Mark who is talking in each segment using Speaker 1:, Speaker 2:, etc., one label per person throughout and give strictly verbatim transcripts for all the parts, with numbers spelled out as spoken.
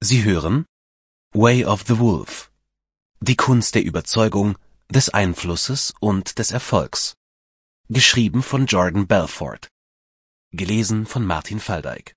Speaker 1: Sie hören Way of the Wolf. Die Kunst der Überzeugung, des Einflusses und des Erfolgs. Geschrieben von Jordan Belfort. Gelesen von Martin Falldeick.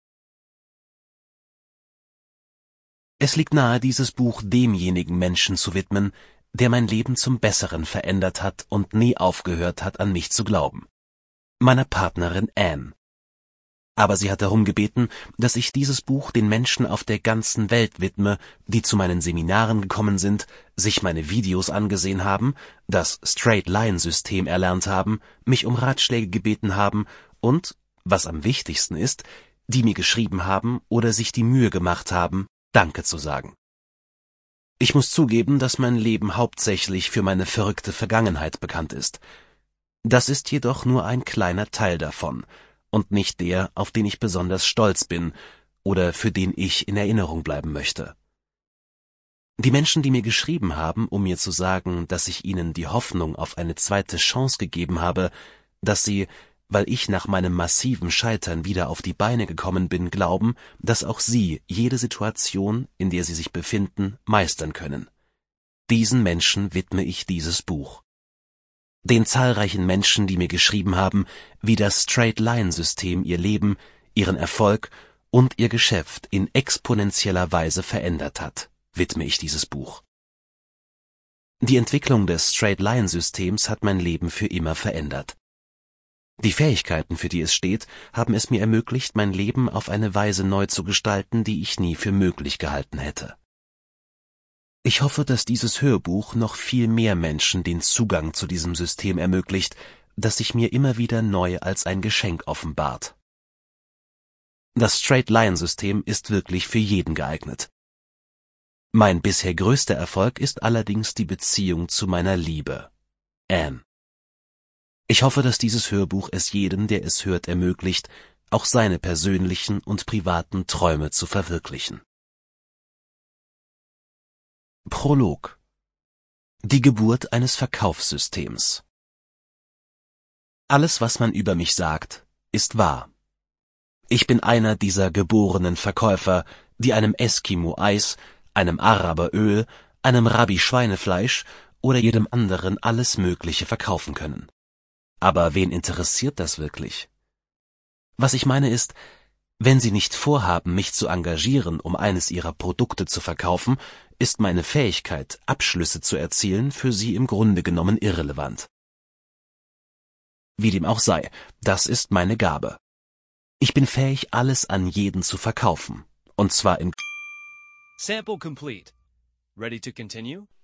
Speaker 1: Es liegt nahe, dieses Buch demjenigen Menschen zu widmen, der mein Leben zum Besseren verändert hat und nie aufgehört hat, an mich zu glauben. Meiner Partnerin Anne. Aber sie hat darum gebeten, dass ich dieses Buch den Menschen auf der ganzen Welt widme, die zu meinen Seminaren gekommen sind, sich meine Videos angesehen haben, das Straight-Line-System erlernt haben, mich um Ratschläge gebeten haben und, was am wichtigsten ist, die mir geschrieben haben oder sich die Mühe gemacht haben, Danke zu sagen. Ich muss zugeben, dass mein Leben hauptsächlich für meine verrückte Vergangenheit bekannt ist. Das ist jedoch nur ein kleiner Teil davon und nicht der, auf den ich besonders stolz bin oder für den ich in Erinnerung bleiben möchte. Die Menschen, die mir geschrieben haben, um mir zu sagen, dass ich ihnen die Hoffnung auf eine zweite Chance gegeben habe, dass sie, weil ich nach meinem massiven Scheitern wieder auf die Beine gekommen bin, glauben, dass auch sie jede Situation, in der sie sich befinden, meistern können. Diesen Menschen widme ich dieses Buch. Den zahlreichen Menschen, die mir geschrieben haben, wie das Straight-Line-System ihr Leben, ihren Erfolg und ihr Geschäft in exponentieller Weise verändert hat, widme ich dieses Buch. Die Entwicklung des Straight-Line-Systems hat mein Leben für immer verändert. Die Fähigkeiten, für die es steht, haben es mir ermöglicht, mein Leben auf eine Weise neu zu gestalten, die ich nie für möglich gehalten hätte. Ich hoffe, dass dieses Hörbuch noch viel mehr Menschen den Zugang zu diesem System ermöglicht, das sich mir immer wieder neu als ein Geschenk offenbart. Das Straight-Line-System ist wirklich für jeden geeignet. Mein bisher größter Erfolg ist allerdings die Beziehung zu meiner Liebe, Anne. Ich hoffe, dass dieses Hörbuch es jedem, der es hört, ermöglicht, auch seine persönlichen und privaten Träume zu verwirklichen. Prolog. Die Geburt eines Verkaufssystems. Alles, was man über mich sagt, ist wahr. Ich bin einer dieser geborenen Verkäufer, die einem Eskimo Eis, einem Araber Öl, einem Rabbi Schweinefleisch oder jedem anderen alles Mögliche verkaufen können. Aber wen interessiert das wirklich? Was ich meine ist, wenn Sie nicht vorhaben, mich zu engagieren, um eines Ihrer Produkte zu verkaufen, ist meine Fähigkeit, Abschlüsse zu erzielen, für Sie im Grunde genommen irrelevant. Wie dem auch sei, das ist meine Gabe. Ich bin fähig, alles an jeden zu verkaufen, und zwar in
Speaker 2: Sample complete. Ready to continue?